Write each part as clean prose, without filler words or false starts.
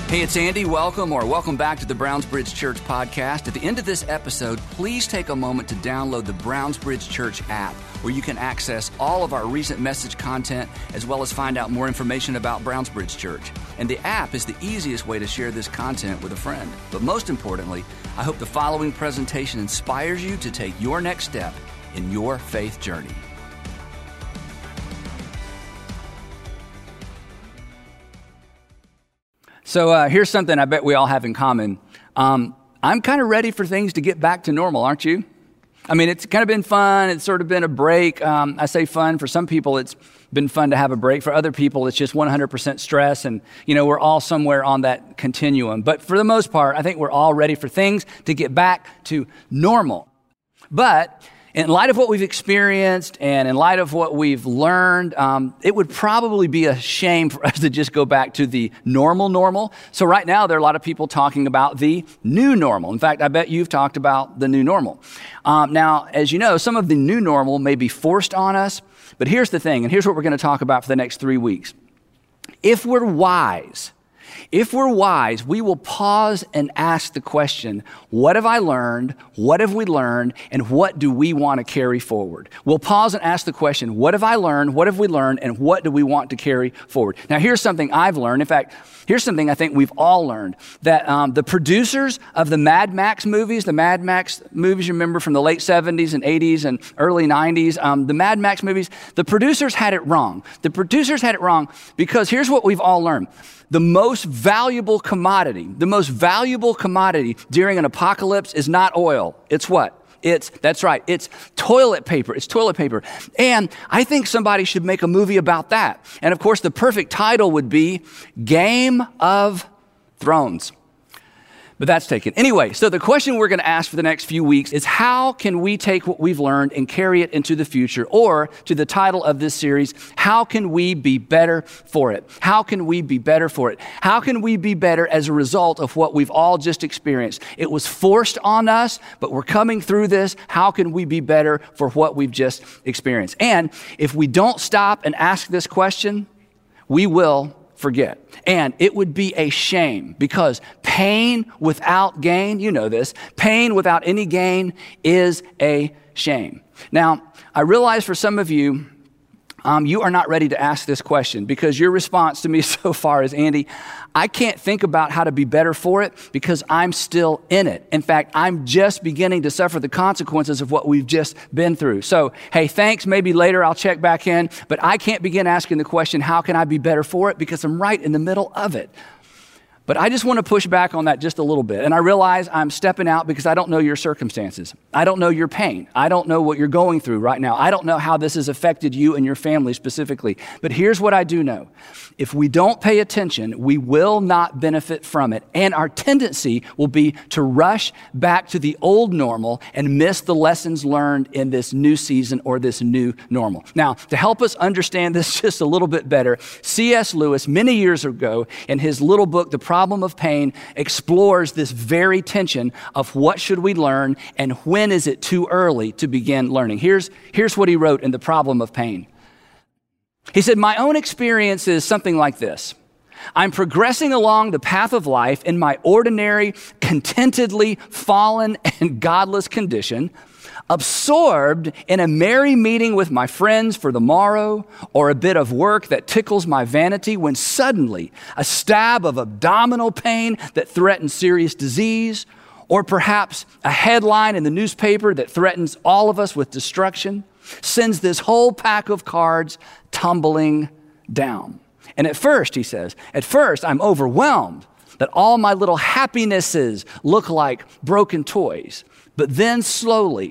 Hey, it's Andy. Welcome back to the Brownsbridge Church podcast. At the end of this episode, please take a moment to download the Brownsbridge Church app, where you can access all of our recent message content, as well as find out more information about Brownsbridge Church. And the app is the easiest way to share this content with a friend. But most importantly, I hope the following presentation inspires you to take your next step in your faith journey. So here's something I bet we all have in common. I'm kind of ready for things to get back to normal, aren't you? I mean, it's kind of been fun. It's sort of been a break. I say fun. For some people, it's been fun to have a break. For other people, it's just 100% stress. And, we're all somewhere on that continuum. But for the most part, I think we're all ready for things to get back to normal. But in light of what we've experienced and in light of what we've learned, it would probably be a shame for us to just go back to the normal. So right now, there are a lot of people talking about the new normal. In fact, I bet you've talked about the new normal. Now, as you know, some of the new normal may be forced on us, but here's the thing, and here's what we're going to talk about for the next 3 weeks. If we're wise, we will pause and ask the question, what have I learned? What have we learned? And what do we want to carry forward? We'll pause and ask the question, what have I learned? What have we learned? And what do we want to carry forward? Now, here's something I've learned. In fact, here's something I think we've all learned, that the producers of the Mad Max movies, you remember from the late 70s and 80s and early 90s, the Mad Max movies, the producers had it wrong. The producers had it wrong because here's what we've all learned. The most valuable commodity during an apocalypse is not oil. It's what? That's right. It's toilet paper. It's toilet paper. And I think somebody should make a movie about that. And of course, the perfect title would be Game of Thrones. But that's taken. Anyway, so the question we're going to ask for the next few weeks is, how can we take what we've learned and carry it into the future? Or, to the title of this series, how can we be better for it? How can we be better for it? How can we be better as a result of what we've all just experienced? It was forced on us, but we're coming through this. How can we be better for what we've just experienced? And if we don't stop and ask this question, we will forget. And it would be a shame, because pain without gain, you know this, pain without any gain is a shame. Now, I realize for some of you, you are not ready to ask this question, because your response to me so far is, Andy, I can't think about how to be better for it because I'm still in it. In fact, I'm just beginning to suffer the consequences of what we've just been through. So, hey, thanks. Maybe later I'll check back in, but I can't begin asking the question, how can I be better for it? Because I'm right in the middle of it. But I just want to push back on that just a little bit. And I realize I'm stepping out because I don't know your circumstances. I don't know your pain. I don't know what you're going through right now. I don't know how this has affected you and your family specifically. But here's what I do know. If we don't pay attention, we will not benefit from it. And our tendency will be to rush back to the old normal and miss the lessons learned in this new season or this new normal. Now, to help us understand this just a little bit better, C.S. Lewis, many years ago, in his little book, The Problem of Pain, explores this very tension of what should we learn and when is it too early to begin learning. Here's what he wrote in The Problem of Pain. He said, my own experience is something like this. I'm progressing along the path of life in my ordinary, contentedly fallen and godless condition, absorbed in a merry meeting with my friends for the morrow, or a bit of work that tickles my vanity, when suddenly a stab of abdominal pain that threatens serious disease, or perhaps a headline in the newspaper that threatens all of us with destruction, sends this whole pack of cards tumbling down. And at first, he says, I'm overwhelmed that all my little happinesses look like broken toys. But then slowly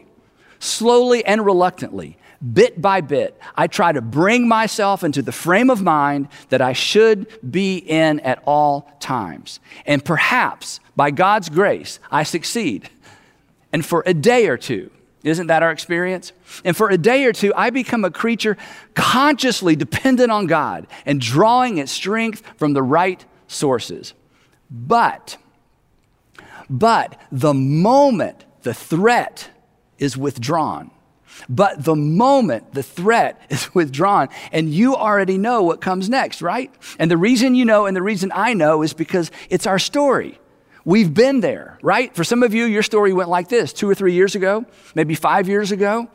and reluctantly, bit by bit, I try to bring myself into the frame of mind that I should be in at all times. And perhaps, by God's grace, I succeed. And for a day or two, isn't that our experience? And for a day or two, I become a creature consciously dependent on God and drawing its strength from the right sources. But the moment the threat is withdrawn, But the moment the threat is withdrawn, and you already know what comes next, right? And the reason you know and the reason I know is because it's our story. We've been there, right? For some of you, your story went like this 2 or 3 years ago, maybe 5 years ago.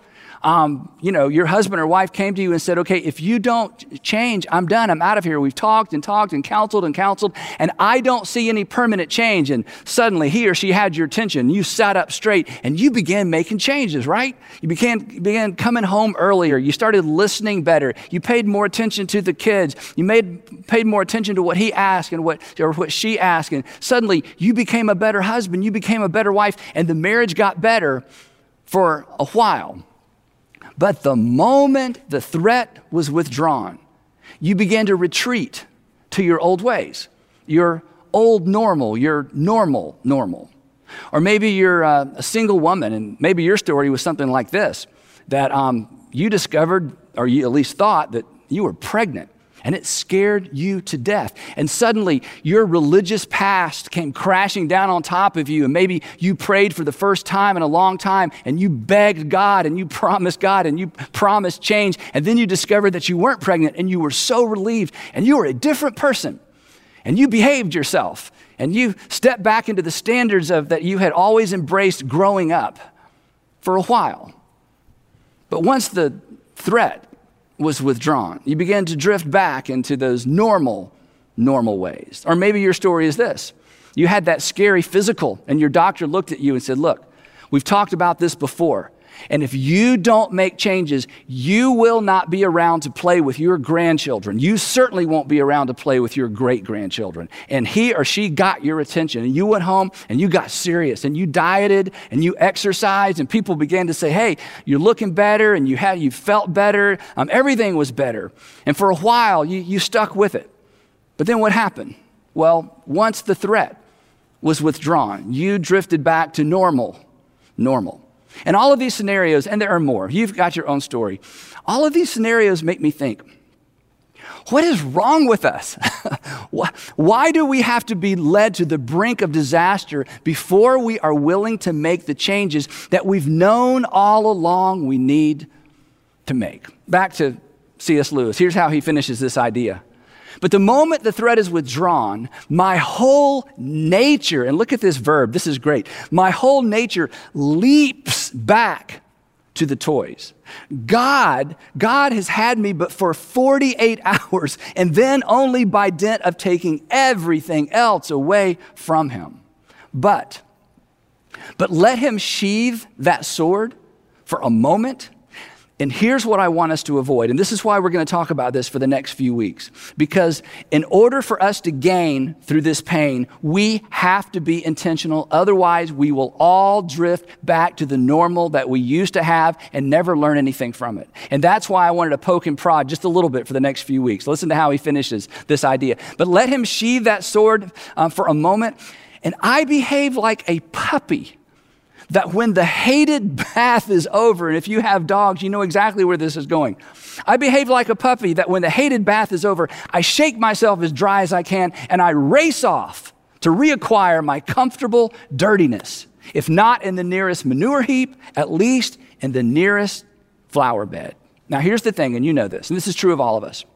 Your husband or wife came to you and said, okay, if you don't change, I'm done. I'm out of here. We've talked and counseled, and I don't see any permanent change. And suddenly he or she had your attention. You sat up straight and you began making changes, right? You began coming home earlier. You started listening better. You paid more attention to the kids. You paid more attention to what he asked and what she asked. And suddenly you became a better husband. You became a better wife, and the marriage got better for a while. But the moment the threat was withdrawn, you began to retreat to your old ways, your old normal, your normal. Or maybe you're a single woman, and maybe your story was something like this, that you discovered, or you at least thought, that you were pregnant. And it scared you to death. And suddenly your religious past came crashing down on top of you. And maybe you prayed for the first time in a long time, and you begged God and you promised God and you promised change. And then you discovered that you weren't pregnant, and you were so relieved, and you were a different person. And you behaved yourself, and you stepped back into the standards of that you had always embraced growing up for a while. But once the threat was withdrawn, you began to drift back into those normal ways. Or maybe your story is this. You had that scary physical, and your doctor looked at you and said, look, we've talked about this before, and if you don't make changes, you will not be around to play with your grandchildren. You certainly won't be around to play with your great-grandchildren. And he or she got your attention, and you went home and you got serious, and you dieted and you exercised, and people began to say, hey, you're looking better, and you felt better. Everything was better. And for a while, you stuck with it. But then what happened? Well, once the threat was withdrawn, you drifted back to normal. And all of these scenarios, and there are more, you've got your own story. All of these scenarios make me think, what is wrong with us? Why do we have to be led to the brink of disaster before we are willing to make the changes that we've known all along we need to make? Back to C.S. Lewis. Here's how he finishes this idea. But the moment the threat is withdrawn, my whole nature, and look at this verb, this is great. My whole nature leaps back to the toys. God has had me but for 48 hours, and then only by dint of taking everything else away from him. But let him sheathe that sword for a moment. And here's what I want us to avoid. And this is why we're going to talk about this for the next few weeks. Because in order for us to gain through this pain, we have to be intentional. Otherwise, we will all drift back to the normal that we used to have and never learn anything from it. And that's why I wanted to poke and prod just a little bit for the next few weeks. Listen to how he finishes this idea. But let him sheathe that sword for a moment. And I behave like a puppy, that when the hated bath is over, and if you have dogs, you know exactly where this is going. I behave like a puppy that when the hated bath is over, I shake myself as dry as I can, and I race off to reacquire my comfortable dirtiness. If not in the nearest manure heap, at least in the nearest flower bed. Now here's the thing, and you know this, and this is true of all of us.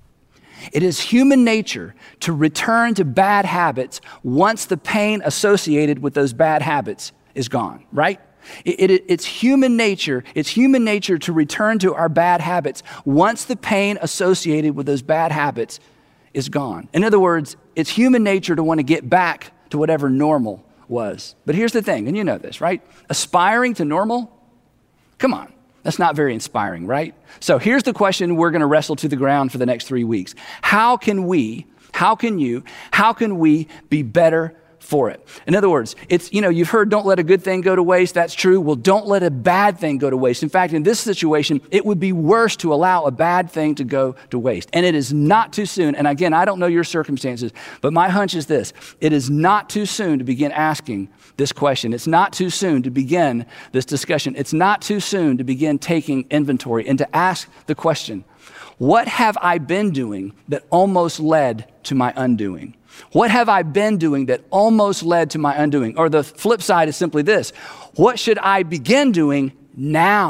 It is human nature to return to bad habits once the pain associated with those bad habits is gone, right? It's human nature. It's human nature to return to our bad habits once the pain associated with those bad habits is gone. In other words, it's human nature to want to get back to whatever normal was. But here's the thing, and you know this, right? Aspiring to normal? Come on. That's not very inspiring, right? So here's the question we're going to wrestle to the ground for the next 3 weeks. How can we be better for it? In other words, you've heard don't let a good thing go to waste. That's true. Well, don't let a bad thing go to waste. In fact, in this situation, it would be worse to allow a bad thing to go to waste. And it is not too soon. And again, I don't know your circumstances, but my hunch is this. It is not too soon to begin asking this question. It's not too soon to begin this discussion. It's not too soon to begin taking inventory and to ask the question, what have I been doing that almost led to my undoing? What have I been doing that almost led to my undoing? Or the flip side is simply this. What should I begin doing now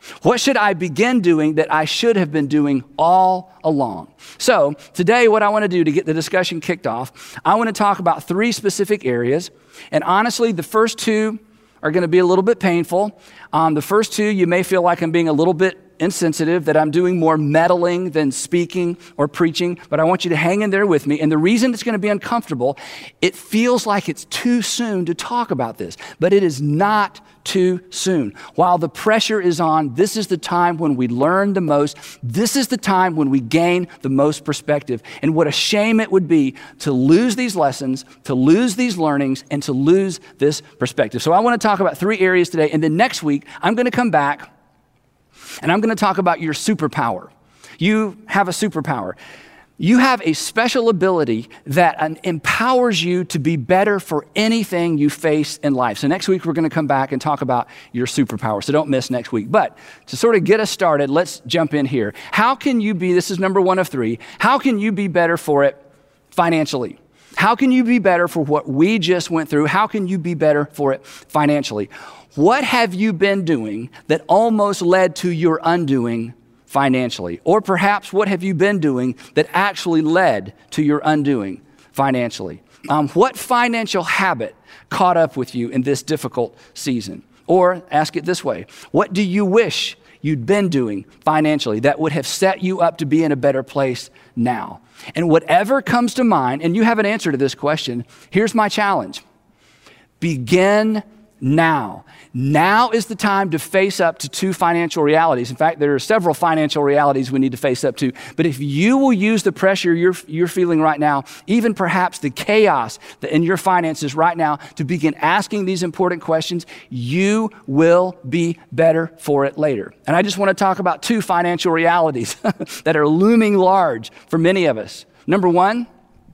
What should I begin doing that I should have been doing all along? So today, what I want to do to get the discussion kicked off, I want to talk about 3 specific areas. And honestly, the first 2 are going to be a little bit painful. The first 2, you may feel like I'm being a little bit insensitive, that I'm doing more meddling than speaking or preaching, but I want you to hang in there with me. And the reason it's going to be uncomfortable, it feels like it's too soon to talk about this, but it is not too soon. While the pressure is on, this is the time when we learn the most. This is the time when we gain the most perspective. And what a shame it would be to lose these lessons, to lose these learnings, and to lose this perspective. So I want to talk about 3 areas today, and then next week, I'm going to come back and I'm going to talk about your superpower. You have a superpower. You have a special ability that empowers you to be better for anything you face in life. So next week, we're going to come back and talk about your superpower. So don't miss next week. But to sort of get us started, let's jump in here. How can you be, this is number 1 of 3, how can you be better for it financially? How can you be better for what we just went through? How can you be better for it financially? What have you been doing that almost led to your undoing financially? Or perhaps what have you been doing that actually led to your undoing financially? What financial habit caught up with you in this difficult season? Or ask it this way, what do you wish you'd been doing financially that would have set you up to be in a better place now? And whatever comes to mind, and you have an answer to this question, here's my challenge. Begin now. Now is the time to face up to 2 financial realities. In fact, there are several financial realities we need to face up to. But if you will use the pressure you're feeling right now, even perhaps the chaos in your finances right now, to begin asking these important questions, you will be better for it later. And I just want to talk about 2 financial realities that are looming large for many of us. Number 1,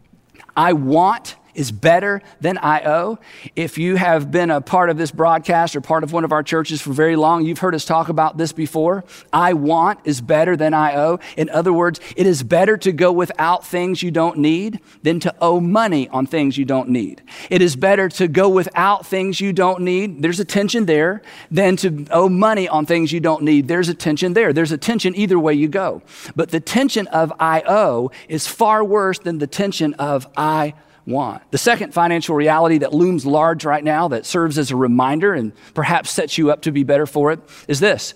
I want is better than I owe. If you have been a part of this broadcast or part of one of our churches for very long, you've heard us talk about this before. I want is better than I owe. In other words, it is better to go without things you don't need than to owe money on things you don't need. It is better to go without things you don't need. There's a tension there. Than to owe money on things you don't need. There's a tension there. There's a tension either way you go. But the tension of I owe is far worse than the tension of I want. The second financial reality that looms large right now that serves as a reminder and perhaps sets you up to be better for it is this.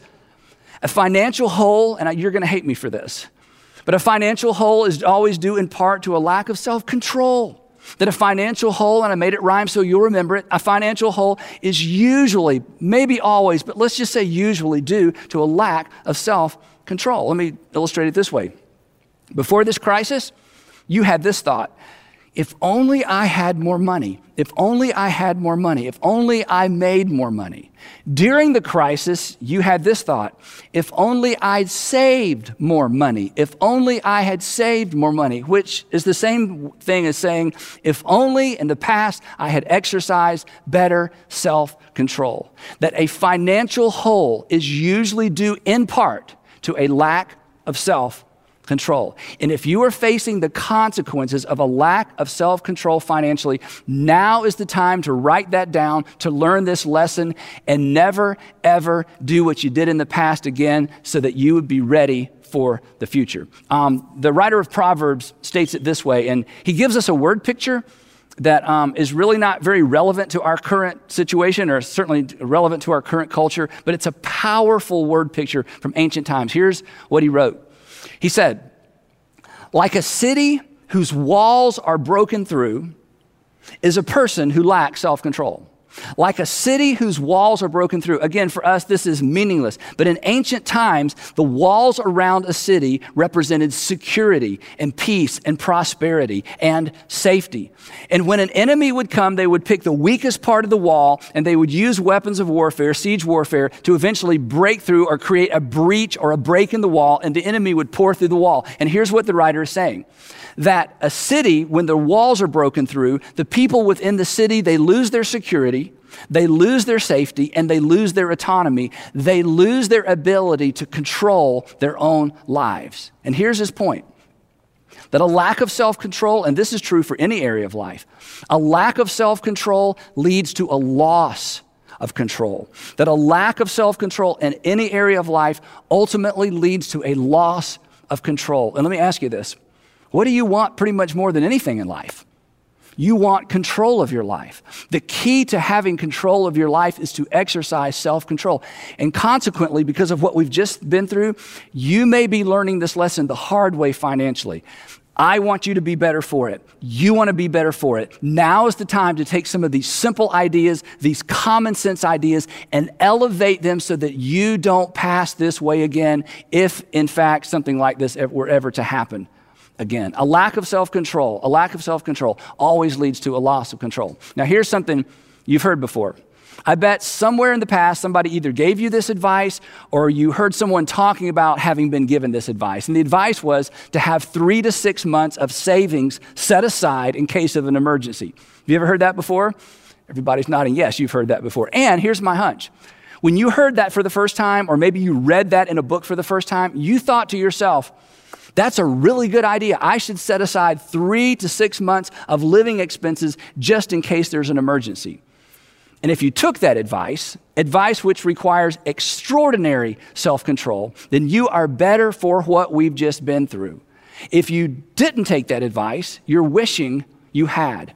A financial hole, and you're going to hate me for this, but a financial hole is always due in part to a lack of self-control. That a financial hole, and I made it rhyme so you'll remember it, a financial hole is usually, maybe always, but let's just say usually due to a lack of self-control. Let me illustrate it this way. Before this crisis, you had this thought. If only I had more money, if only I had more money, if only I made more money. During the crisis, you had this thought, if only I'd saved more money, if only I had saved more money, which is the same thing as saying, if only in the past I had exercised better self-control. That a financial hole is usually due in part to a lack of self-control. And if you are facing the consequences of a lack of self-control financially, now is the time to write that down, to learn this lesson, and never, ever do what you did in the past again so that you would be ready for the future. The writer of Proverbs states it this way, and he gives us a word picture that is really not very relevant to our current situation, or certainly relevant to our current culture, but it's a powerful word picture from ancient times. Here's what he wrote. He said, like a city whose walls are broken through is a person who lacks self-control. Like a city whose walls are broken through. Again, for us, this is meaningless. But in ancient times, the walls around a city represented security and peace and prosperity and safety. And when an enemy would come, they would pick the weakest part of the wall and they would use weapons of warfare, siege warfare, to eventually break through or create a breach or a break in the wall, and the enemy would pour through the wall. And here's what the writer is saying. That a city, when the walls are broken through, the people within the city, they lose their security, they lose their safety, and they lose their autonomy. They lose their ability to control their own lives. And here's his point. That a lack of self-control, and this is true for any area of life, a lack of self-control leads to a loss of control. That a lack of self-control in any area of life ultimately leads to a loss of control. And let me ask you this. What do you want pretty much more than anything in life? You want control of your life. The key to having control of your life is to exercise self-control. And consequently, because of what we've just been through, you may be learning this lesson the hard way financially. I want you to be better for it. You want to be better for it. Now is the time to take some of these simple ideas, these common sense ideas, and elevate them so that you don't pass this way again if, in fact, something like this were ever to happen again. A lack of self-control always leads to a loss of control. Now, here's something you've heard before. I bet somewhere in the past, somebody either gave you this advice or you heard someone talking about having been given this advice. And the advice was to have 3 to 6 months of savings set aside in case of an emergency. Have you ever heard that before? Everybody's nodding yes, you've heard that before. And here's my hunch. When you heard that for the first time, or maybe you read that in a book for the first time, you thought to yourself, that's a really good idea. I should set aside 3 to 6 months of living expenses just in case there's an emergency. And if you took that advice which requires extraordinary self-control, then you are better for what we've just been through. If you didn't take that advice, you're wishing you had.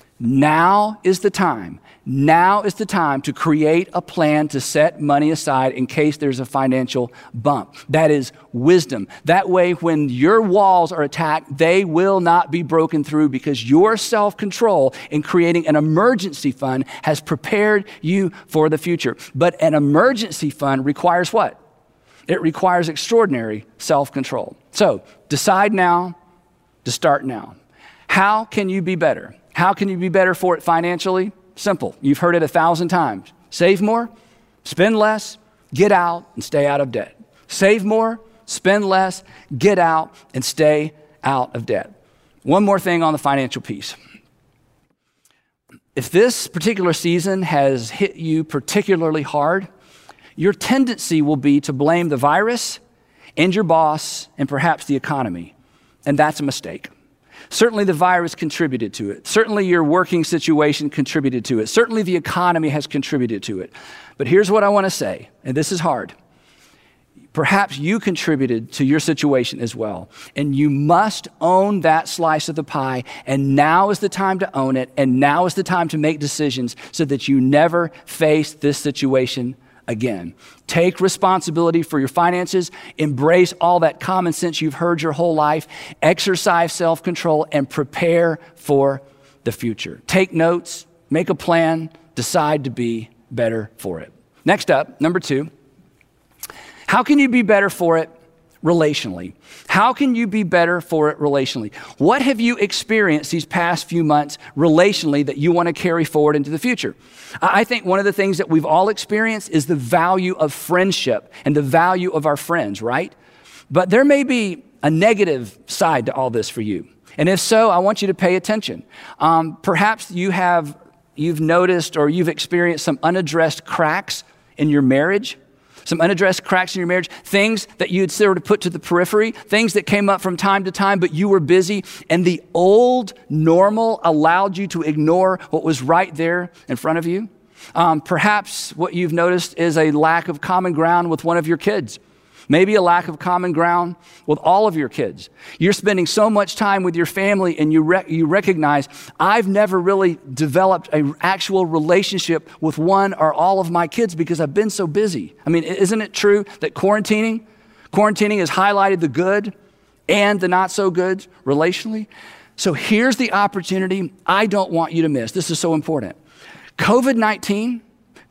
Now is the time. Now is the time to create a plan to set money aside in case there's a financial bump. That is wisdom. That way, when your walls are attacked, they will not be broken through because your self-control in creating an emergency fund has prepared you for the future. But an emergency fund requires what? It requires extraordinary self-control. So decide now to start now. How can you be better? How can you be better for it financially? Simple. You've heard it 1,000 times. Save more, spend less, get out and stay out of debt. Save more, spend less, get out and stay out of debt. One more thing on the financial piece. If this particular season has hit you particularly hard, your tendency will be to blame the virus and your boss and perhaps the economy. And that's a mistake. Certainly the virus contributed to it. Certainly your working situation contributed to it. Certainly the economy has contributed to it. But here's what I want to say, and this is hard. Perhaps you contributed to your situation as well. And you must own that slice of the pie. And now is the time to own it. And now is the time to make decisions so that you never face this situation again. Take responsibility for your finances, embrace all that common sense you've heard your whole life, exercise self-control, and prepare for the future. Take notes, make a plan, decide to be better for it. Next up, number 2, how can you be better for it relationally? How can you be better for it relationally? What have you experienced these past few months relationally that you want to carry forward into the future? I think one of the things that we've all experienced is the value of friendship and the value of our friends, right? But there may be a negative side to all this for you. And if so, I want you to pay attention. Perhaps you've noticed or you've experienced some unaddressed cracks in your marriage. Some unaddressed cracks in your marriage, things that you had sort of put to the periphery, things that came up from time to time, but you were busy, and the old normal allowed you to ignore what was right there in front of you. Perhaps what you've noticed is a lack of common ground with one of your kids. Maybe a lack of common ground with all of your kids. You're spending so much time with your family and you recognize, I've never really developed an actual relationship with one or all of my kids because I've been so busy. I mean, isn't it true that quarantining has highlighted the good and the not so good relationally? So here's the opportunity I don't want you to miss. This is so important. COVID-19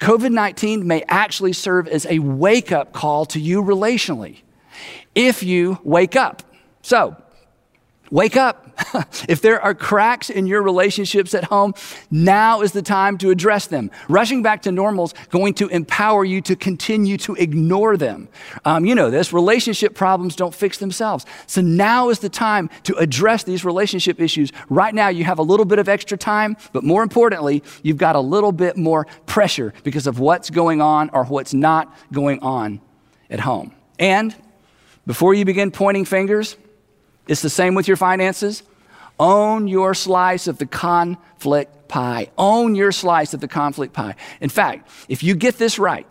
may actually serve as a wake-up call to you relationally if you wake up. So, wake up. If there are cracks in your relationships at home, now is the time to address them. Rushing back to normal is going to empower you to continue to ignore them. You know this, relationship problems don't fix themselves. So now is the time to address these relationship issues. Right now you have a little bit of extra time, but more importantly, you've got a little bit more pressure because of what's going on or what's not going on at home. And before you begin pointing fingers, it's the same with your finances. Own your slice of the conflict pie. Own your slice of the conflict pie. In fact, if you get this right,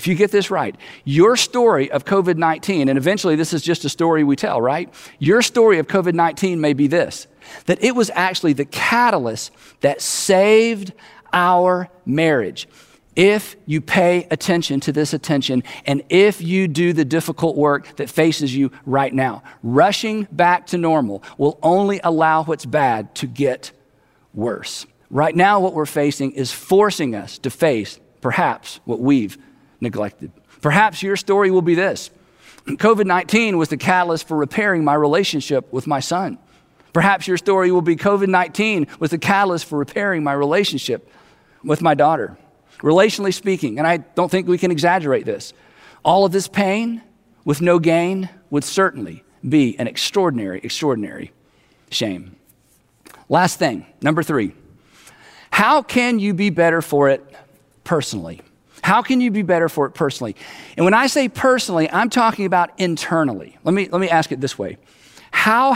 your story of COVID-19, and eventually this is just a story we tell, right? Your story of COVID-19 may be this, that it was actually the catalyst that saved our marriage. If you pay attention to this attention, and if you do the difficult work that faces you right now, rushing back to normal will only allow what's bad to get worse. Right now, what we're facing is forcing us to face perhaps what we've neglected. Perhaps your story will be this. COVID-19 was the catalyst for repairing my relationship with my son. Perhaps your story will be COVID-19 was the catalyst for repairing my relationship with my daughter. Relationally speaking, and I don't think we can exaggerate this, all of this pain with no gain would certainly be an extraordinary, extraordinary shame. Last thing, number 3. How can you be better for it personally? How can you be better for it personally? And when I say personally, I'm talking about internally. Let me ask it this way. How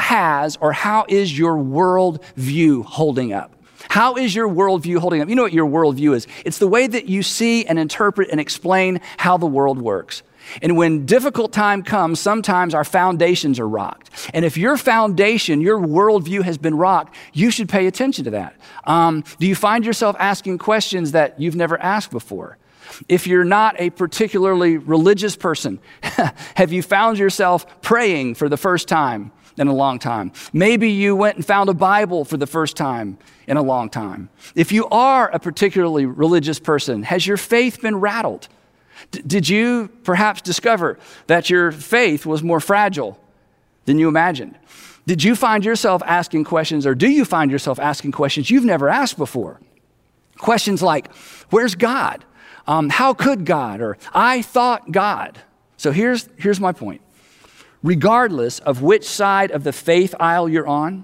is your worldview holding up? How is your worldview holding up? You know what your worldview is? It's the way that you see and interpret and explain how the world works. And when difficult time comes, sometimes our foundations are rocked. And if your foundation, your worldview has been rocked, you should pay attention to that. Do you find yourself asking questions that you've never asked before? If you're not a particularly religious person, have you found yourself praying for the first time in a long time? Maybe you went and found a Bible for the first time in a long time. If you are a particularly religious person, has your faith been rattled? Did you perhaps discover that your faith was more fragile than you imagined? Did you find yourself asking questions, or do you find yourself asking questions you've never asked before? Questions like, where's God? How could God? Or I thought God. So here's my point. Regardless of which side of the faith aisle you're on,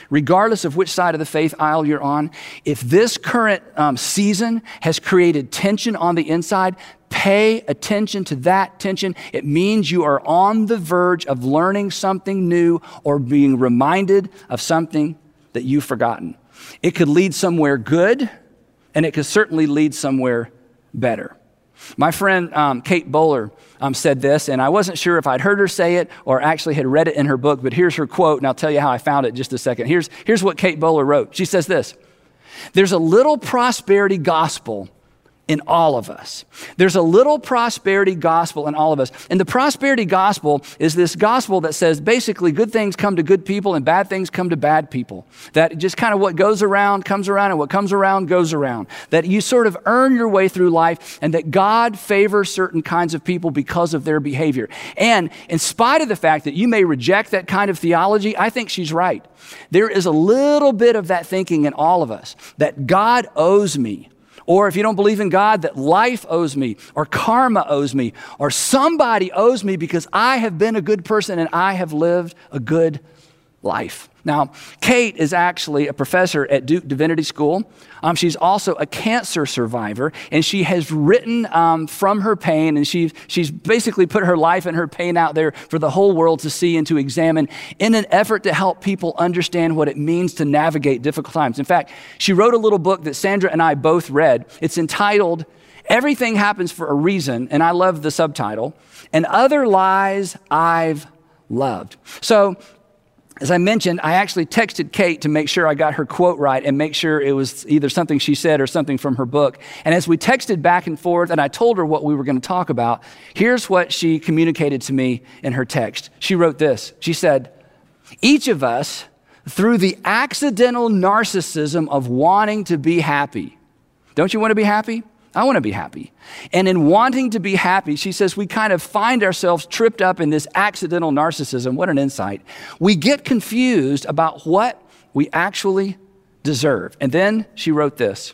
if this current season has created tension on the inside, pay attention to that tension. It means you are on the verge of learning something new or being reminded of something that you've forgotten. It could lead somewhere good, and it could certainly lead somewhere better. My friend Kate Bowler said this, and I wasn't sure if I'd heard her say it or actually had read it in her book, but here's her quote, and I'll tell you how I found it in just a second. Here's what Kate Bowler wrote. She says this: there's a little prosperity gospel in all of us. There's a little prosperity gospel in all of us. And the prosperity gospel is this gospel that says basically good things come to good people and bad things come to bad people. That just kind of what goes around comes around, and what comes around goes around. That you sort of earn your way through life, and that God favors certain kinds of people because of their behavior. And in spite of the fact that you may reject that kind of theology, I think she's right. There is a little bit of that thinking in all of us, that God owes me. Or if you don't believe in God, that life owes me, or karma owes me, or somebody owes me because I have been a good person and I have lived a good life. Now, Kate is actually a professor at Duke Divinity School. She's also a cancer survivor, and she has written from her pain, and she's basically put her life and her pain out there for the whole world to see and to examine in an effort to help people understand what it means to navigate difficult times. In fact, she wrote a little book that Sandra and I both read. It's entitled, Everything Happens for a Reason, and I love the subtitle, and Other Lies I've Loved. So, as I mentioned, I actually texted Kate to make sure I got her quote right and make sure it was either something she said or something from her book. And as we texted back and forth and I told her what we were going to talk about, here's what she communicated to me in her text. She wrote this. She said, each of us, through the accidental narcissism of wanting to be happy. Don't you want to be happy? I want to be happy. And in wanting to be happy, she says, we kind of find ourselves tripped up in this accidental narcissism. What an insight. We get confused about what we actually deserve. And then she wrote this: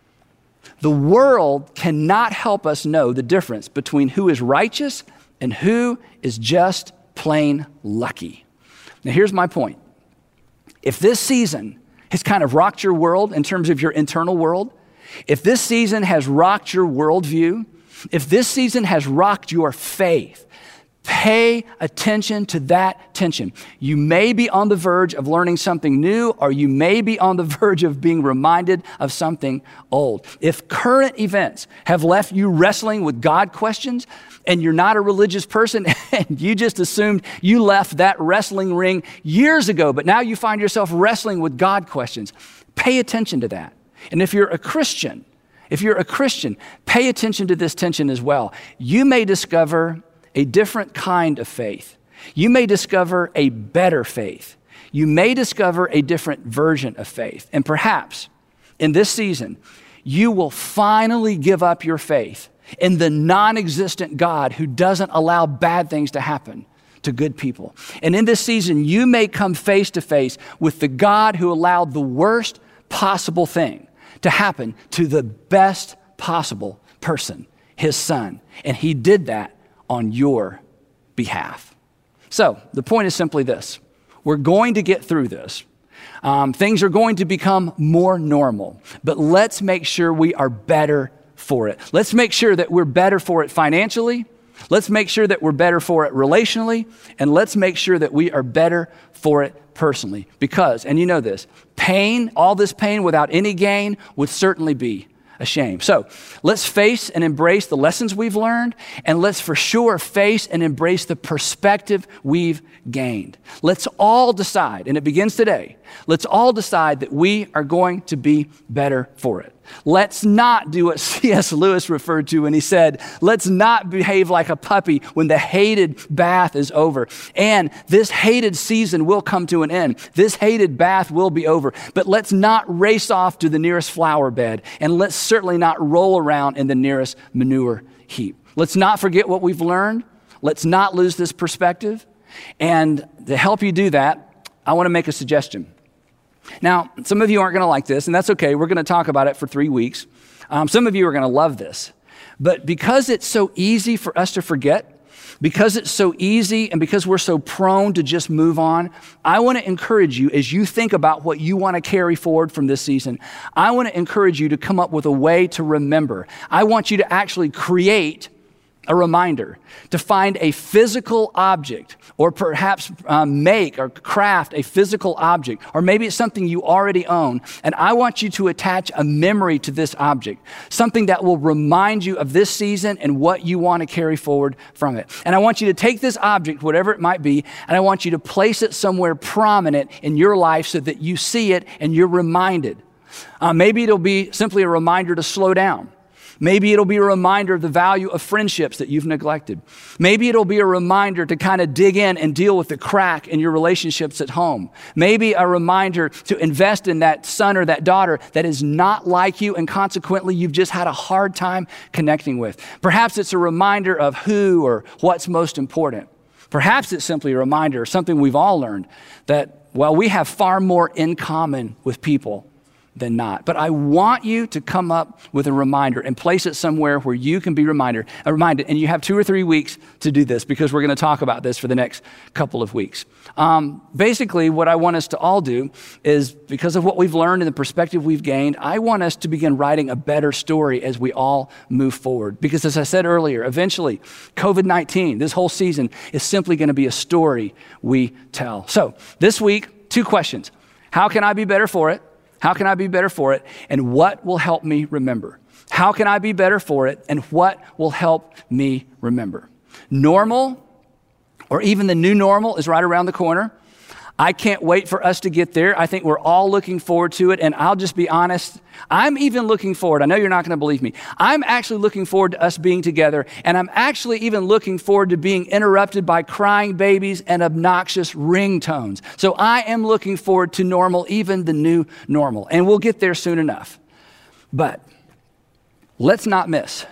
the world cannot help us know the difference between who is righteous and who is just plain lucky. Now, here's my point. If this season has kind of rocked your world in terms of your internal world, if this season has rocked your worldview, if this season has rocked your faith, Pay attention to that tension. You may be on the verge of learning something new, or you may be on the verge of being reminded of something old. If current events have left you wrestling with God questions, and you're not a religious person, and you just assumed you left that wrestling ring years ago, but now you find yourself wrestling with God questions, pay attention to that. And if you're a Christian, pay attention to this tension as well. You may discover a different kind of faith. You may discover a better faith. You may discover a different version of faith. And perhaps in this season, you will finally give up your faith in the non-existent God who doesn't allow bad things to happen to good people. And in this season, you may come face to face with the God who allowed the worst possible thing to happen to the best possible person, his son. And he did that on your behalf. So the point is simply this. We're going to get through this. Things are going to become more normal, but let's make sure we are better for it. Let's make sure that we're better for it financially. Let's make sure that we're better for it relationally. And let's make sure that we are better for it personally. Because, and you know this, pain, all this pain without any gain would certainly be a shame. So let's face and embrace the lessons we've learned, and let's for sure face and embrace the perspective we've gained. Let's all decide, and it begins today, let's all decide that we are going to be better for it. Let's not do what C.S. Lewis referred to when he said, let's not behave like a puppy when the hated bath is over. And this hated season will come to an end. This hated bath will be over. But let's not race off to the nearest flower bed. And let's certainly not roll around in the nearest manure heap. Let's not forget what we've learned. Let's not lose this perspective. And to help you do that, I want to make a suggestion. Now, some of you aren't going to like this, and that's okay. We're going to talk about it for 3 weeks. Some of you are going to love this. But because it's so easy for us to forget, because it's so easy and because we're so prone to just move on, I want to encourage you as you think about what you want to carry forward from this season, I want to encourage you to come up with a way to remember. I want you to actually create a reminder, to find a physical object, or perhaps make or craft a physical object, or maybe it's something you already own, and I want you to attach a memory to this object, something that will remind you of this season and what you want to carry forward from it. And I want you to take this object, whatever it might be, and I want you to place it somewhere prominent in your life so that you see it and you're reminded. Maybe it'll be simply a reminder to slow down. Maybe it'll be a reminder of the value of friendships that you've neglected. Maybe it'll be a reminder to kind of dig in and deal with the crack in your relationships at home. Maybe a reminder to invest in that son or that daughter that is not like you and consequently you've just had a hard time connecting with. Perhaps it's a reminder of who or what's most important. Perhaps it's simply a reminder of something we've all learned that, well, we have far more in common with people than not. But I want you to come up with a reminder and place it somewhere where you can be reminded. And you have 2 or 3 weeks to do this because we're going to talk about this for the next couple of weeks. Basically, what I want us to all do is, because of what we've learned and the perspective we've gained, I want us to begin writing a better story as we all move forward. Because as I said earlier, eventually, COVID-19, this whole season, is simply going to be a story we tell. So this week, 2 questions. How can I be better for it? How can I be better for it? And what will help me remember? How can I be better for it? And what will help me remember? Normal, or even the new normal, is right around the corner. I can't wait for us to get there. I think we're all looking forward to it. And I'll just be honest, I'm even looking forward. I know you're not going to believe me. I'm actually looking forward to us being together. And I'm actually even looking forward to being interrupted by crying babies and obnoxious ringtones. So I am looking forward to normal, even the new normal. And we'll get there soon enough. But let's not miss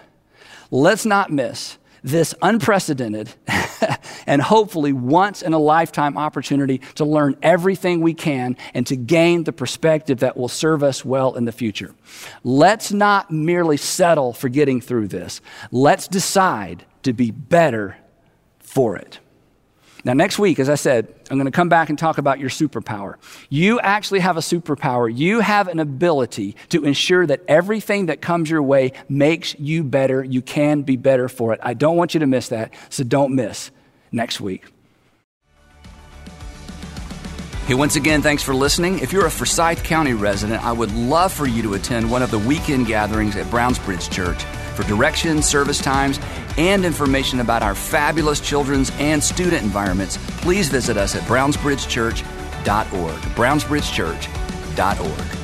this unprecedented and hopefully once in a lifetime opportunity to learn everything we can and to gain the perspective that will serve us well in the future. Let's not merely settle for getting through this. Let's decide to be better for it. Now, next week, as I said, I'm going to come back and talk about your superpower. You actually have a superpower. You have an ability to ensure that everything that comes your way makes you better. You can be better for it. I don't want you to miss that, so don't miss next week. Hey, once again, thanks for listening. If you're a Forsyth County resident, I would love for you to attend one of the weekend gatherings at Brownsbridge Church. For directions, service times, and information about our fabulous children's and student environments, please visit us at brownsbridgechurch.org. brownsbridgechurch.org.